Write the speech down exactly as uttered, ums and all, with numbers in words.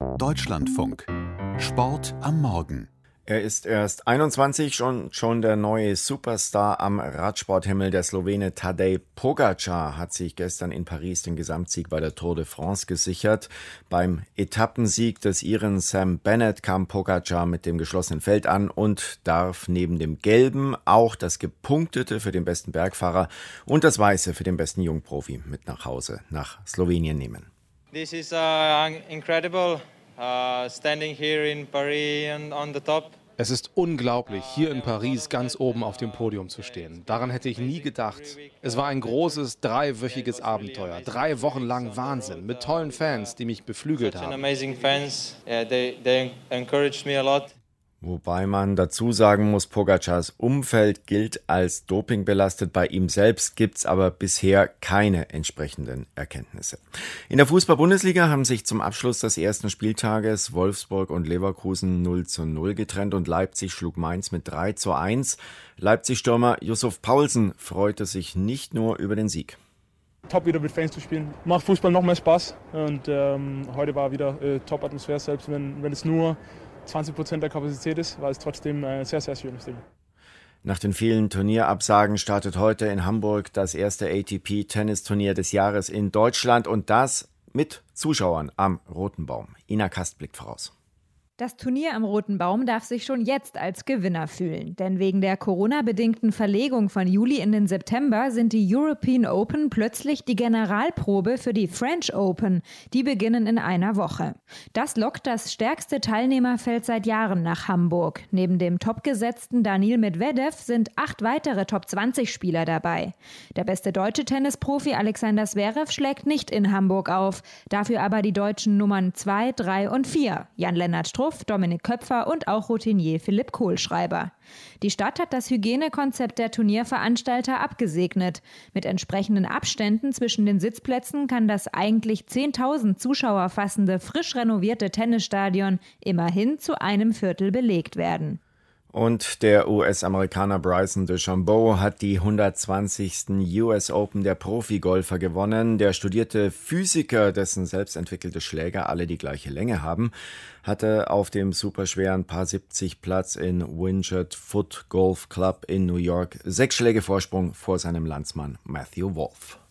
Deutschlandfunk. Sport am Morgen. Er ist erst einundzwanzig, schon, schon der neue Superstar am Radsporthimmel. Der Slowene Tadej Pogačar hat sich gestern in Paris den Gesamtsieg bei der Tour de France gesichert. Beim Etappensieg des Iren Sam Bennett kam Pogačar mit dem geschlossenen Feld an und darf neben dem Gelben auch das Gepunktete für den besten Bergfahrer und das Weiße für den besten Jungprofi mit nach Hause, nach Slowenien nehmen. This is uh, incredible. Uh, standing here in Paris and on the top. Es ist unglaublich, hier in Paris ganz oben auf dem Podium zu stehen. Daran hätte ich nie gedacht. Es war ein großes, dreiwöchiges Abenteuer. Drei Wochen lang Wahnsinn, mit tollen Fans, die mich beflügelt haben. Wobei man dazu sagen muss, Pogačars Umfeld gilt als dopingbelastet. Bei ihm selbst gibt's aber bisher keine entsprechenden Erkenntnisse. In der Fußball-Bundesliga haben sich zum Abschluss des ersten Spieltages Wolfsburg und Leverkusen null zu null getrennt und Leipzig schlug Mainz mit drei zu eins. Leipzig-Stürmer Yussuf Poulsen freute sich nicht nur über den Sieg. Top wieder mit Fans zu spielen. Macht Fußball noch mehr Spaß und ähm, heute war wieder äh, Top-Atmosphäre, selbst wenn, wenn es nur zwanzig Prozent der Kapazität ist, war es trotzdem ein sehr, sehr schönes Ding. Nach den vielen Turnierabsagen startet heute in Hamburg das erste A T P-Tennisturnier des Jahres in Deutschland und das mit Zuschauern am Roten Baum. Ina Kast blickt voraus. Das Turnier am Roten Baum darf sich schon jetzt als Gewinner fühlen, denn wegen der Corona-bedingten Verlegung von Juli in den September sind die European Open plötzlich die Generalprobe für die French Open. Die beginnen in einer Woche. Das lockt das stärkste Teilnehmerfeld seit Jahren nach Hamburg. Neben dem topgesetzten Daniil Medvedev sind acht weitere Top zwanzig Spieler dabei. Der beste deutsche Tennisprofi Alexander Zverev schlägt nicht in Hamburg auf, dafür aber die deutschen Nummern zwei, drei und vier, Jan-Lennart Struff, Dominik Köpfer und auch Routinier Philipp Kohlschreiber. Die Stadt hat das Hygienekonzept der Turnierveranstalter abgesegnet. Mit entsprechenden Abständen zwischen den Sitzplätzen kann das eigentlich zehntausend Zuschauer fassende, frisch renovierte Tennisstadion immerhin zu einem Viertel belegt werden. Und der U S-Amerikaner Bryson DeChambeau hat die hundertzwanzigsten U S Open der Profigolfer gewonnen. Der studierte Physiker, dessen selbstentwickelte Schläger alle die gleiche Länge haben, hatte auf dem superschweren Par siebzig Platz in Wingered Foot Golf Club in New York sechs Schläge Vorsprung vor seinem Landsmann Matthew Wolff.